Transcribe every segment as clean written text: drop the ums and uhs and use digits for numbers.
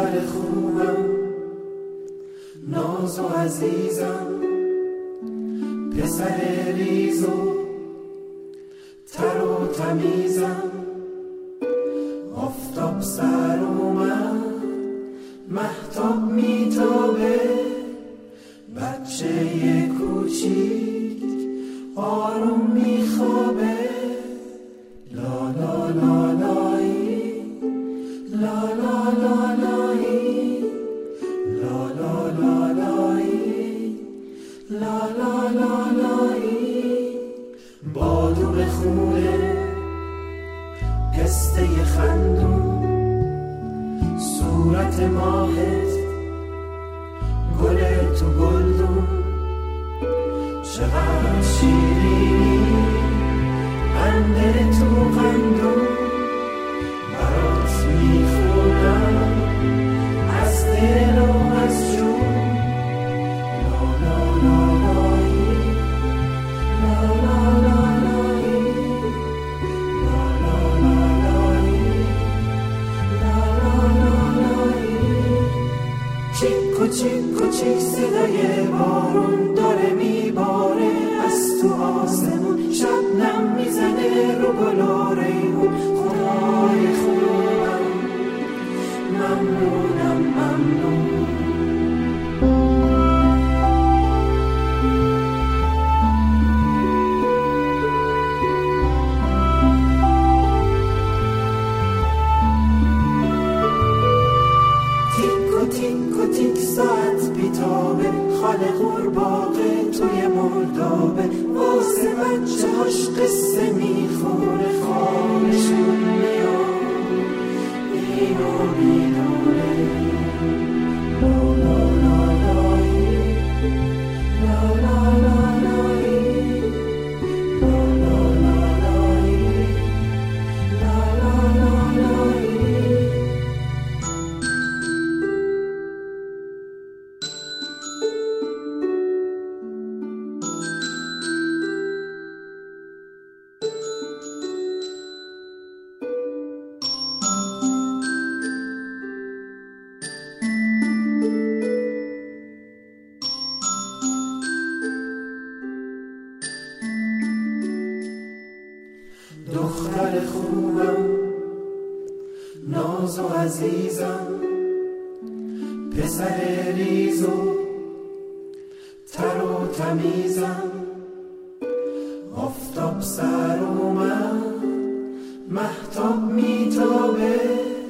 دختر خوبم، ناز و عزیزم، پسر ریز و تر و تمیزم. آفتاب سر اومد، مهتاب میتابه، بچه ی کوچیک آروم میخوابه. لا لا لا لایی، لا لا لا لایی، لا لا لا لایی، لا لا لا لایی. بادوم خونه، پسته خندون، صورت ماهت، گل تو گلدون. چقدر شیرینی قند تو قندون، برات میخونم از دل و از جون. لا لا لا لایی، لا لا لا لایی، لا لا لا لایی، لا لا لا لایی. چیک و چیک و چیک صدای بارون داره میباره از تو آسمون. شبنم میزنه رو گل و ریحون. خدای خوبم، ممنونم ممنون. تیک و تیک ساعت بیتابه، خاله قورباغه توی مردابه. واسه بچه هاش قصه میخونه، خوابشون میاد اینو میدونه. لا لا لا لایی، لا لا لا لایی، لا لا لا لایی، لا لا لا لایی. دختر خوبم، ناز و عزیزم، پسر ریز و تر و تمیزم. آفتاب سر اومد، مهتاب میتابه،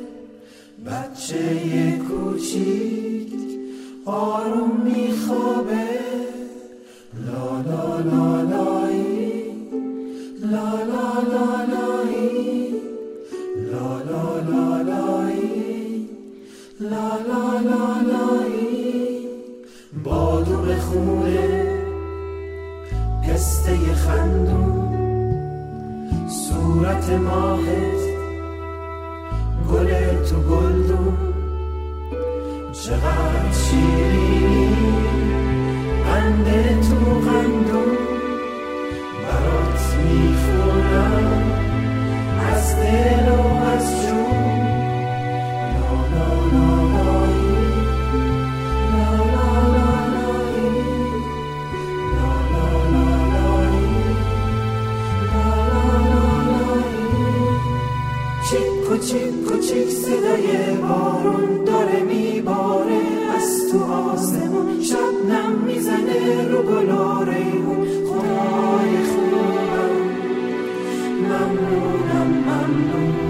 بچه ی کوچیک آروم میخوابه. لا لا لا لایی، لا لا لا لایی، لا لا لا لایی، لا لا لا لایی. بادوم خونه، پسته خندون، صورت ماهت، گل تو گلدون. چقدر شیرینی قند تو قندون، برات میخونم از دل و از جون. لا لا لا لایی، لا لا لا لایی، لا لا لا لایی، لا لا لا لایی. چیک و چیک و چیک صدای بارون داره میباره از تو آسمون. شبنم میزنه رو گل و ریحون. خدای خوبم، ممنونم ممنون.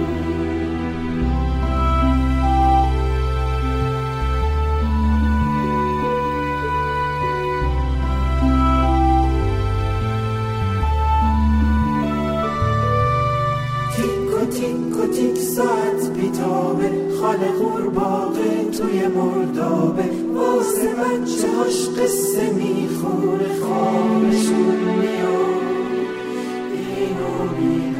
تیک و تیک ساعت بیتابه، خاله قورباغه توی مردابه. واسه بچه هاش قصه میخونه، خوابشون میاد اینو میدونه.